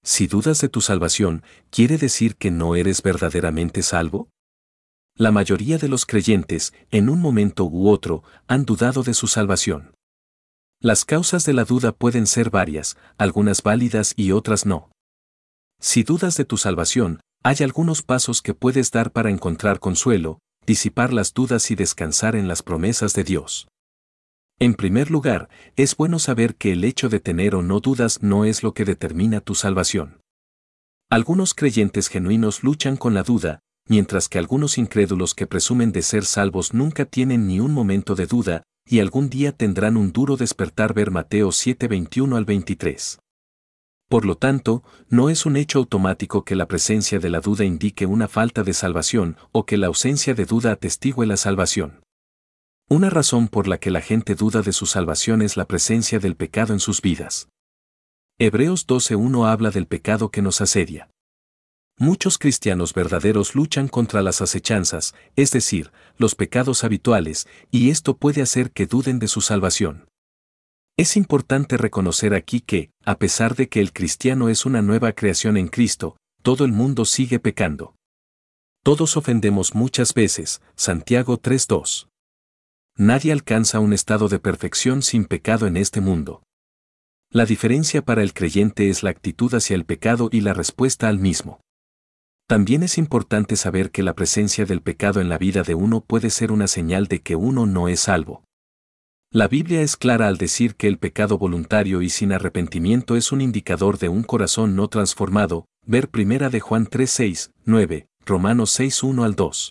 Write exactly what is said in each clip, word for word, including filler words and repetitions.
Si dudas de tu salvación, ¿quiere decir que no eres verdaderamente salvo? La mayoría de los creyentes, en un momento u otro, han dudado de su salvación. Las causas de la duda pueden ser varias, algunas válidas y otras no. Si dudas de tu salvación, hay algunos pasos que puedes dar para encontrar consuelo, disipar las dudas y descansar en las promesas de Dios. En primer lugar, es bueno saber que el hecho de tener o no dudas no es lo que determina tu salvación. Algunos creyentes genuinos luchan con la duda, mientras que algunos incrédulos que presumen de ser salvos nunca tienen ni un momento de duda, y algún día tendrán un duro despertar. Ver Mateo siete veintiuno al veintitrés. Por lo tanto, no es un hecho automático que la presencia de la duda indique una falta de salvación o que la ausencia de duda atestigue la salvación. Una razón por la que la gente duda de su salvación es la presencia del pecado en sus vidas. Hebreos doce uno habla del pecado que nos asedia. Muchos cristianos verdaderos luchan contra las acechanzas, es decir, los pecados habituales, y esto puede hacer que duden de su salvación. Es importante reconocer aquí que, a pesar de que el cristiano es una nueva creación en Cristo, todo el mundo sigue pecando. Todos ofendemos muchas veces, Santiago tres dos. Nadie alcanza un estado de perfección sin pecado en este mundo. La diferencia para el creyente es la actitud hacia el pecado y la respuesta al mismo. También es importante saber que la presencia del pecado en la vida de uno puede ser una señal de que uno no es salvo. La Biblia es clara al decir que el pecado voluntario y sin arrepentimiento es un indicador de un corazón no transformado, ver Primera de Juan tres seis, nueve, Romanos seis uno al dos.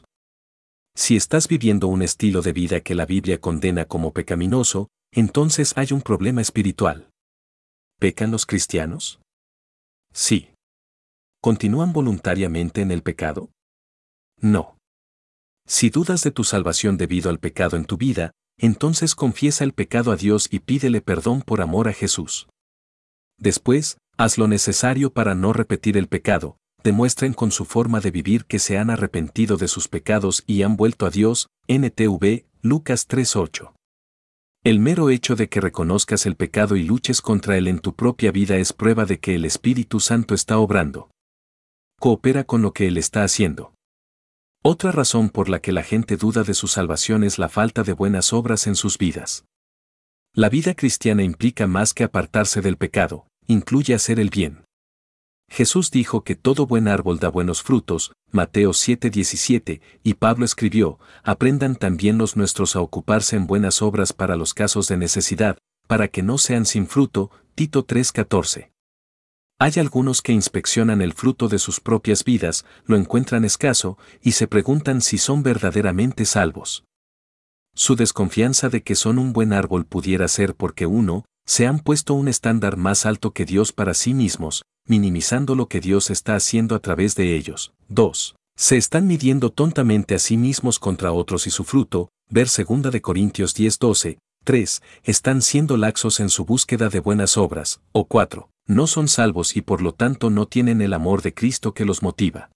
Si estás viviendo un estilo de vida que la Biblia condena como pecaminoso, entonces hay un problema espiritual. ¿Pecan los cristianos? Sí. ¿Continúan voluntariamente en el pecado? No. Si dudas de tu salvación debido al pecado en tu vida, entonces confiesa el pecado a Dios y pídele perdón por amor a Jesús. Después, haz lo necesario para no repetir el pecado. Demuestren con su forma de vivir que se han arrepentido de sus pecados y han vuelto a Dios. N T V, Lucas tres ocho. El mero hecho de que reconozcas el pecado y luches contra él en tu propia vida es prueba de que el Espíritu Santo está obrando. Coopera con lo que Él está haciendo. Otra razón por la que la gente duda de su salvación es la falta de buenas obras en sus vidas. La vida cristiana implica más que apartarse del pecado, incluye hacer el bien. Jesús dijo que todo buen árbol da buenos frutos, Mateo siete diecisiete, y Pablo escribió, aprendan también los nuestros a ocuparse en buenas obras para los casos de necesidad, para que no sean sin fruto, Tito tres catorce. Hay algunos que inspeccionan el fruto de sus propias vidas, lo encuentran escaso, y se preguntan si son verdaderamente salvos. Su desconfianza de que son un buen árbol pudiera ser porque uno, se han puesto un estándar más alto que Dios para sí mismos, minimizando lo que Dios está haciendo a través de ellos. dos. Se están midiendo tontamente a sí mismos contra otros y su fruto, ver segunda de Corintios diez doce. tres. Están siendo laxos en su búsqueda de buenas obras. O cuatro. No son salvos y por lo tanto no tienen el amor de Cristo que los motiva.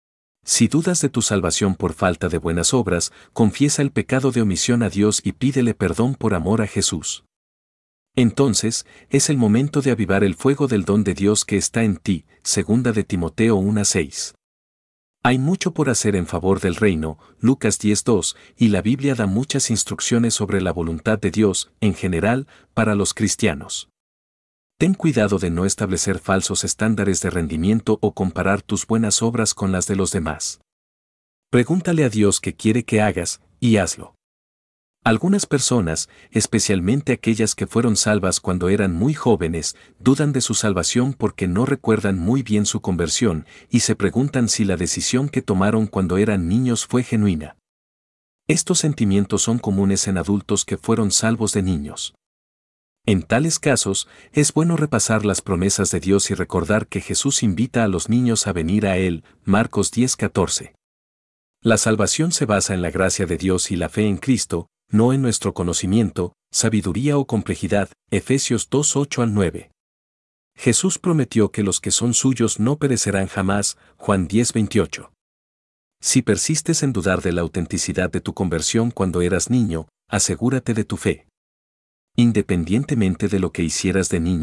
Si dudas de tu salvación por falta de buenas obras, confiesa el pecado de omisión a Dios y pídele perdón por amor a Jesús. Entonces, es el momento de avivar el fuego del don de Dios que está en ti, segunda de Timoteo uno seis. Hay mucho por hacer en favor del reino, Lucas diez dos, y la Biblia da muchas instrucciones sobre la voluntad de Dios, en general, para los cristianos. Ten cuidado de no establecer falsos estándares de rendimiento o comparar tus buenas obras con las de los demás. Pregúntale a Dios qué quiere que hagas, y hazlo. Algunas personas, especialmente aquellas que fueron salvas cuando eran muy jóvenes, dudan de su salvación porque no recuerdan muy bien su conversión y se preguntan si la decisión que tomaron cuando eran niños fue genuina. Estos sentimientos son comunes en adultos que fueron salvos de niños. En tales casos, es bueno repasar las promesas de Dios y recordar que Jesús invita a los niños a venir a Él, Marcos diez catorce. La salvación se basa en la gracia de Dios y la fe en Cristo, no en nuestro conocimiento, sabiduría o complejidad, Efesios dos ocho al nueve. Jesús prometió que los que son suyos no perecerán jamás, Juan diez veintiocho. Si persistes en dudar de la autenticidad de tu conversión cuando eras niño, asegúrate de tu fe. Independientemente de lo que hicieras de niño,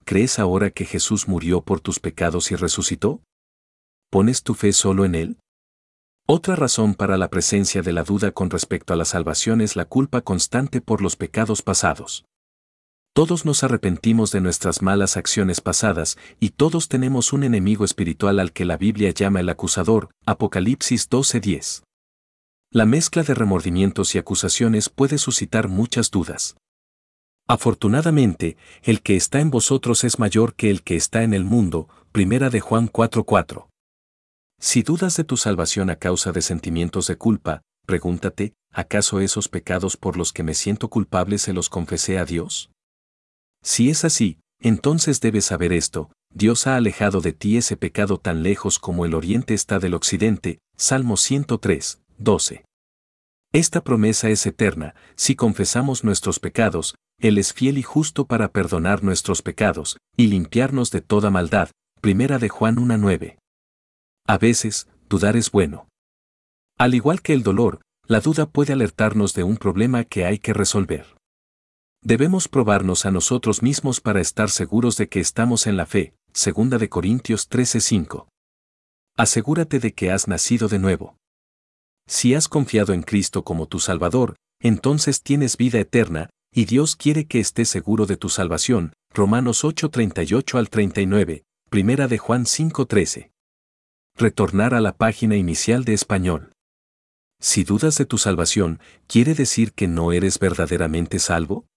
¿crees ahora que Jesús murió por tus pecados y resucitó? ¿Pones tu fe solo en Él? Otra razón para la presencia de la duda con respecto a la salvación es la culpa constante por los pecados pasados. Todos nos arrepentimos de nuestras malas acciones pasadas y todos tenemos un enemigo espiritual al que la Biblia llama el acusador, Apocalipsis doce diez. La mezcla de remordimientos y acusaciones puede suscitar muchas dudas. Afortunadamente, el que está en vosotros es mayor que el que está en el mundo, primera de Juan cuatro cuatro. Si dudas de tu salvación a causa de sentimientos de culpa, pregúntate, ¿acaso esos pecados por los que me siento culpable se los confesé a Dios? Si es así, entonces debes saber esto: Dios ha alejado de ti ese pecado tan lejos como el oriente está del occidente, Salmo ciento tres, doce. Esta promesa es eterna: si confesamos nuestros pecados, Él es fiel y justo para perdonar nuestros pecados y limpiarnos de toda maldad, primera de Juan uno nueve. A veces, dudar es bueno. Al igual que el dolor, la duda puede alertarnos de un problema que hay que resolver. Debemos probarnos a nosotros mismos para estar seguros de que estamos en la fe, segunda de Corintios trece cinco. Asegúrate de que has nacido de nuevo. Si has confiado en Cristo como tu Salvador, entonces tienes vida eterna, y Dios quiere que estés seguro de tu salvación, Romanos ocho treinta y ocho al treinta y nueve, primera de Juan cinco trece. Retornar a la página inicial de español. Si dudas de tu salvación, ¿quiere decir que no eres verdaderamente salvo?